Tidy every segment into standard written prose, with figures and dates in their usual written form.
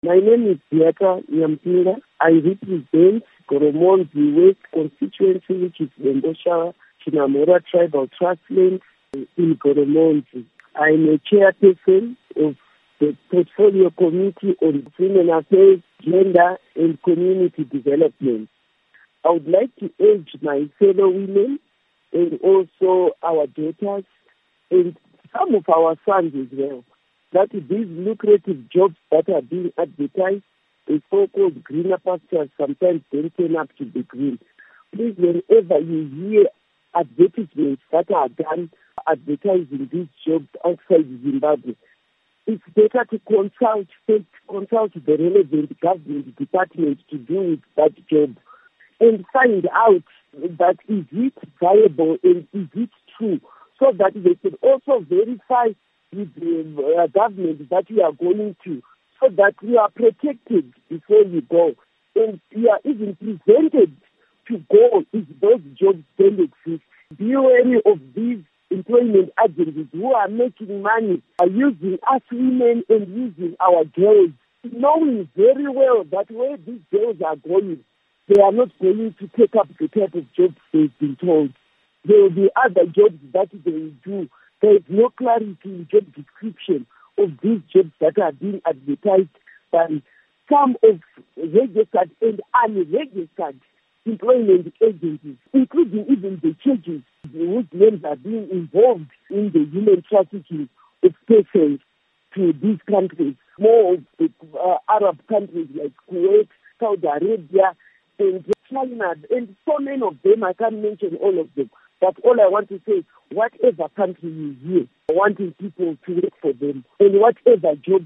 My name is Beata Nyampinga. I represent Goromonzi West constituency, which is Bendosha Chinamora Tribal Trust Land in Goromonzi. I'm a chairperson of the Portfolio Committee on Women Affairs, Gender and Community Development. I would like to urge my fellow women and also our daughters and some of our sons as well, that these lucrative jobs that are being advertised, the so-called greener pastures, sometimes don't turn up to be green. Please, whenever you hear advertisements that are done advertising these jobs outside Zimbabwe, it's better to consult the relevant government department to do with that job and find out that is it viable and is it true, so that they can also verify with the government that you are going to, so that you are protected before you go. And you are even presented to go if those jobs don't exist. Be wary of these employment agencies who are making money, are using us women and using our girls, knowing very well that where these girls are going, they are not going to take up the type of jobs they've been told. There will be other jobs that they will do. There is no clarity in job description of these jobs that are being advertised by some of registered and unregistered employment agencies, including even the churches whose names are being involved in the human trafficking of persons to these countries. More of the Arab countries like Kuwait, Saudi Arabia, and China, and so many of them, I can't mention all of them. But all I want to say is, whatever country you hear, wanting people to work for them, and whatever job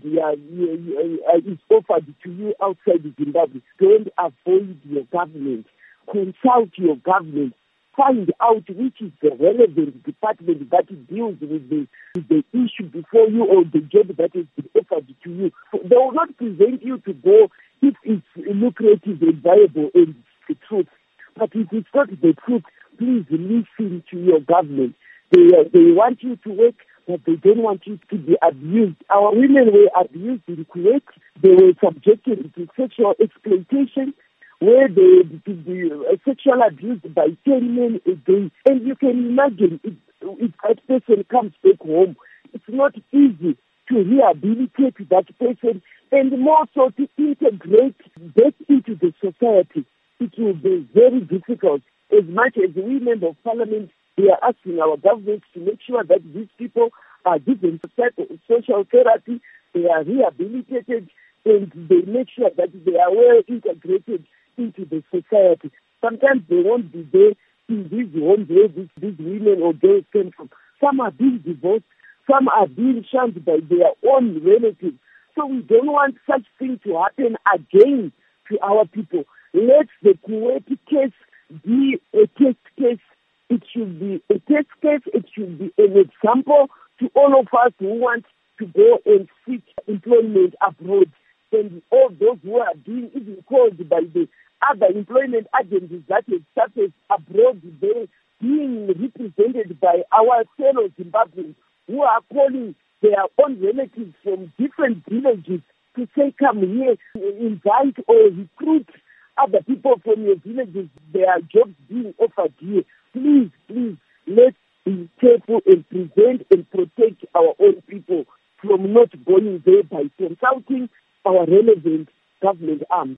is offered to you outside Zimbabwe, don't avoid your government. Consult your government. Find out which is the relevant department that deals with the issue before you or the job that is offered to you. They will not prevent you to go if it's lucrative and viable and the truth. But if it's not the truth, please listen to your government. They want you to work, but they don't want you to be abused. Our women were abused in Kuwait. They were subjected to sexual exploitation, where they be sexual abuse by 10 men a day. And you can imagine if that person comes back home, it's not easy to rehabilitate that person and more so to integrate back into the society. It will be very difficult. As much as we members of parliament, we are asking our government to make sure that these people are given social therapy, they are rehabilitated, and they make sure that they are well integrated into the society. Sometimes they won't be there in these homes where these women or girls came from. Some are being divorced, some are being shunned by their own relatives. So we don't want such things to happen again to our people. Let the Kuwaiti case be a test case. It should be a test case. It should be an example to all of us who want to go and seek employment abroad. And all those who are being even called by the other employment agencies that have started abroad, they being represented by our fellow Zimbabweans who are calling their own relatives from different villages to say, come here, invite or recruit other people from your villages. There are jobs being offered here. Please, let's be careful and prevent and protect our own people from not going there by consulting our relevant government arms.